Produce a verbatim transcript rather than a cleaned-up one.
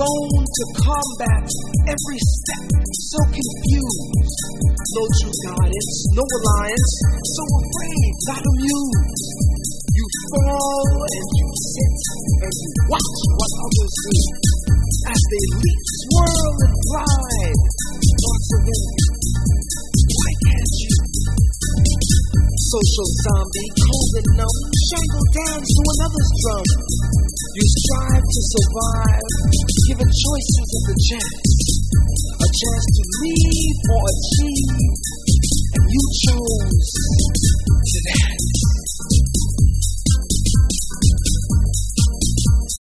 alone to combat every step, so confused. No true guidance, no alliance, so afraid, not amused. You fall and you sit and you watch what others do as they leap, swirl, and glide. Thoughts of them, why can't you? Social zombie, cold and numb, shangle dance to another's drum. You strive to survive, given choices of the chance, a chance to leave or achieve, and you chose to dance.